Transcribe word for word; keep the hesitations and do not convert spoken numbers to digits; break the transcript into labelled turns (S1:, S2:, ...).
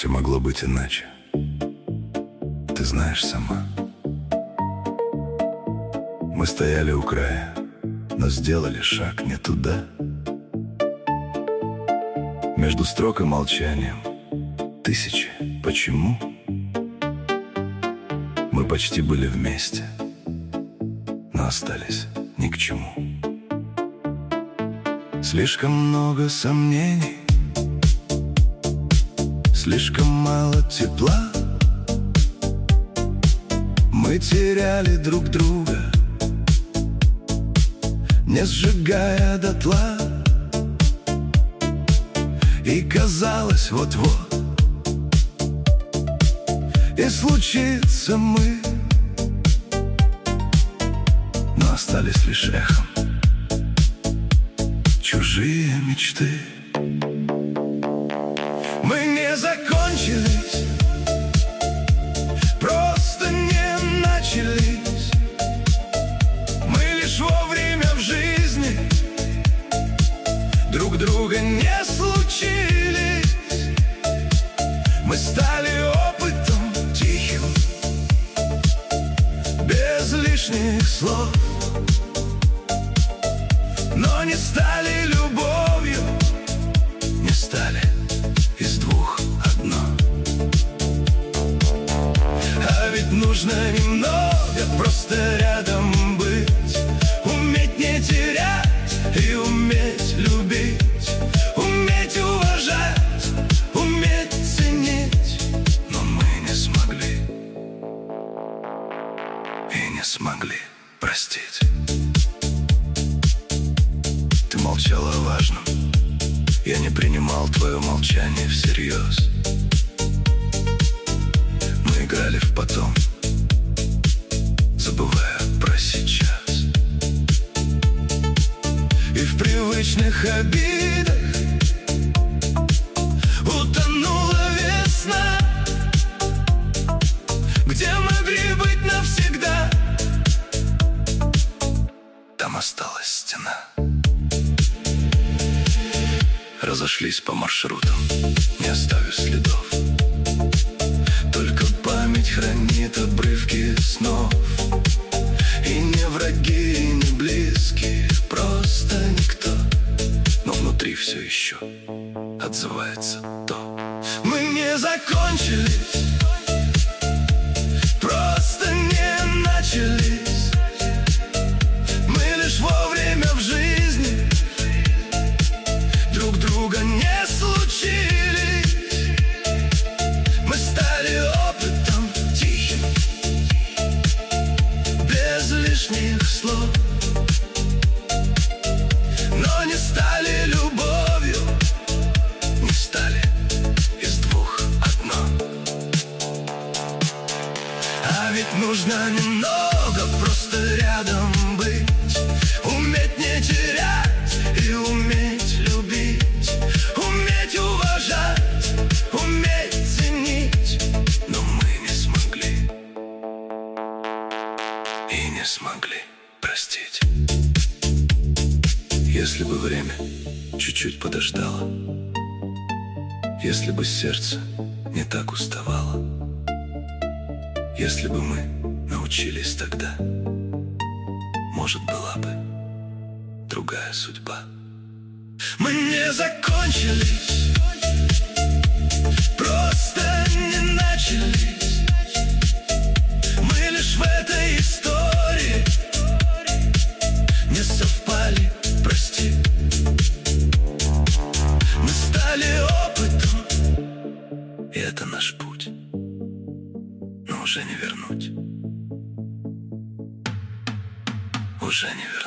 S1: все могло быть иначе. Ты знаешь сама. Мы стояли у края, но сделали шаг не туда. Между строк и молчанием тысячи «почему?». Мы почти были вместе, но остались ни к чему. Слишком много сомнений, слишком мало тепла. Мы теряли друг друга, не сжигая дотла. И казалось, вот-вот и случится мы, но остались лишь эхом чужие мечты. Мы не закончились, просто не начались. Мы лишь вовремя в жизни друг друга не случились. Мы стали опытом тихим, без лишних слов, но не стали любовью, не стали из двух одно. А ведь нужно немного просто рядом быть, уметь не терять и уметь любить, уметь уважать, уметь ценить. Но мы не смогли и не смогли простить. Ты молчала о важном, я не принимал твое молчание всерьез. Мы играли в потом, забывая про сейчас. И в привычных обидах утонула весна, где могли быть навсегда. Там осталась стена. Разошлись по маршрутам, не оставив следов. Только память хранит обрывки снов. И не враги, и не близкие, просто никто. Но внутри все еще отзывается то. Мы не закончились, просто не начались. Мы лишь вовремя в жизни друг друга не случились. Мы стали опытом тихим, без лишних слов, но не стали любовью, не стали из двух одно. А ведь нужно немного просто рядом быть, уметь не терять и уметь любить, уметь уважать, уметь ценить. Но мы не смогли и не смогли простить. Если бы время чуть-чуть подождало, если бы сердце не так уставало, если бы мы научились тогда, может, была бы другая судьба. Мы не закончились, просто не начались. Мы лишь в этой истории не совпали, прости. Мы стали опытом, и это наш путь, но уже не вернуть, уже не вернуть.